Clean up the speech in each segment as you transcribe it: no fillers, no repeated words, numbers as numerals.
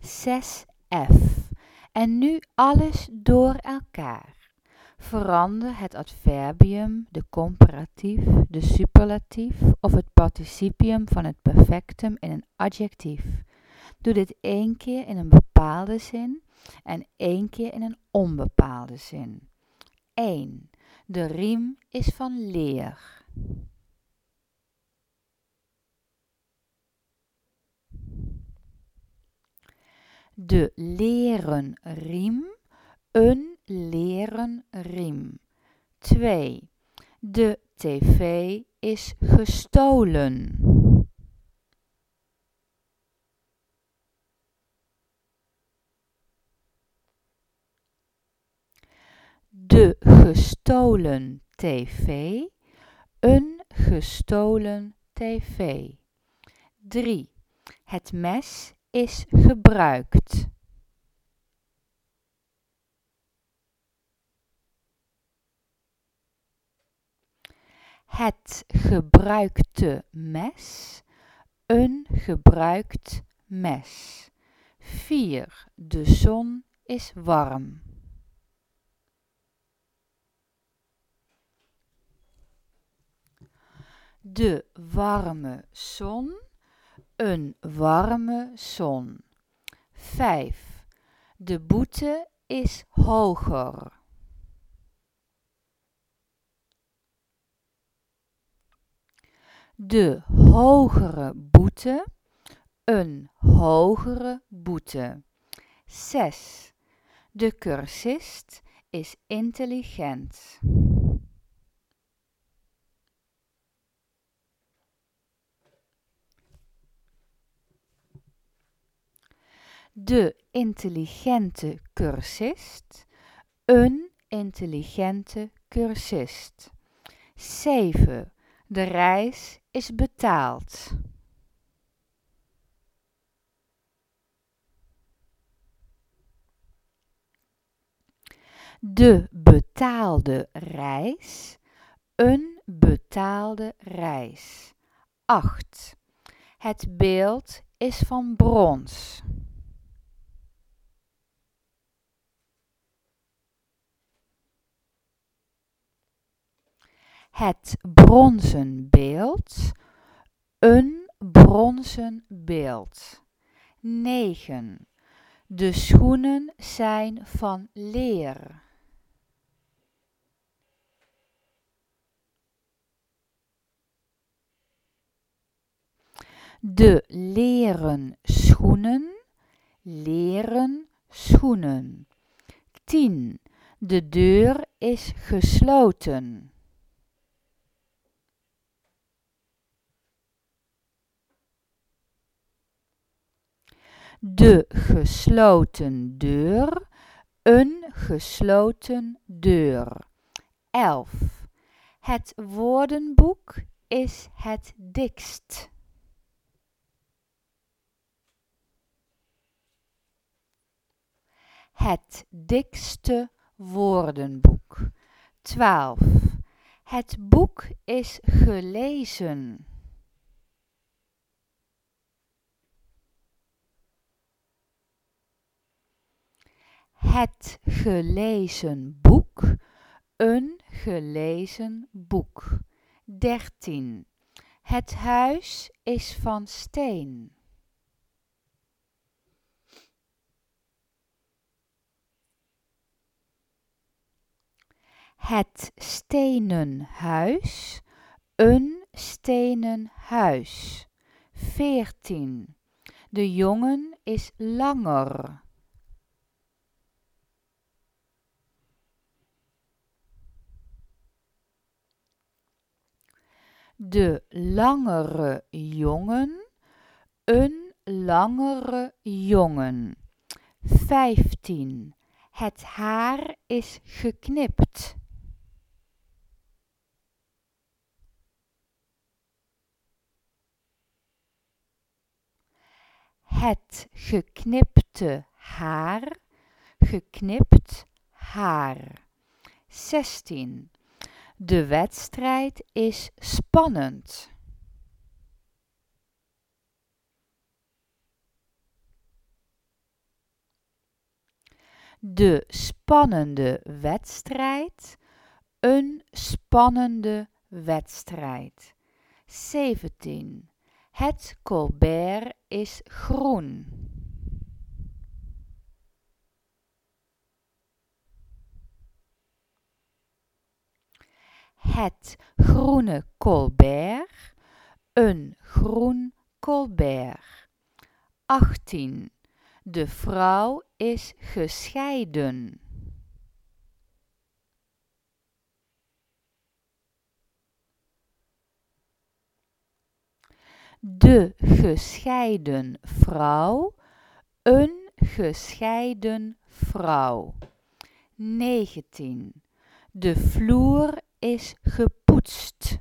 6F. En nu alles door elkaar. Verander het adverbium, de comparatief, de superlatief of het participium van het perfectum in een adjectief. Doe dit 1 keer in een bepaalde zin en 1 keer in een onbepaalde zin. 1. De riem is van leer. De leren riem, een leren riem. 2. De tv is gestolen. De gestolen tv, een gestolen tv. 3. Het mes is gebruikt. Het gebruikte mes, een gebruikt mes. 4. De zon is warm. De warme zon, een warme zon. 5. De boete is hoger. De hogere boete, een hogere boete. 6. De cursist is intelligent. De intelligente cursist, een intelligente cursist. 7. De reis is betaald. De betaalde reis, een betaalde reis. 8. Het beeld is van brons. Het bronzen beeld, een bronzen beeld. 9. De schoenen zijn van leer. De leren schoenen. 10. De deur is gesloten. De gesloten deur, een gesloten deur. 11. Het woordenboek is het dikst. Het dikste woordenboek. 12. Het boek is gelezen. Het gelezen boek, een gelezen boek. 13. Het huis is van steen. Het stenen huis, een stenen huis. 14. De jongen is langer. De langere jongen, een langere jongen. 15. Het haar is geknipt. Het geknipte haar, geknipt haar. 16. De wedstrijd is spannend. De spannende wedstrijd. Een spannende wedstrijd. 17. Het colbert is groen. Het groene colbert. Een groen colbert. 18. De vrouw is gescheiden. De gescheiden vrouw. Een gescheiden vrouw. 19. De vloer is gepoetst.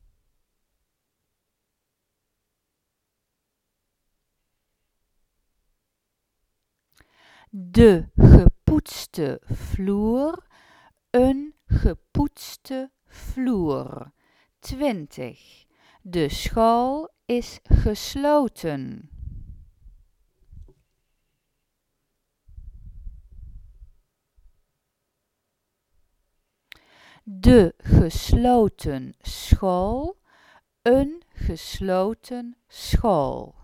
De gepoetste vloer. Een gepoetste vloer. 20. De school is gesloten. De gesloten school. Een gesloten school.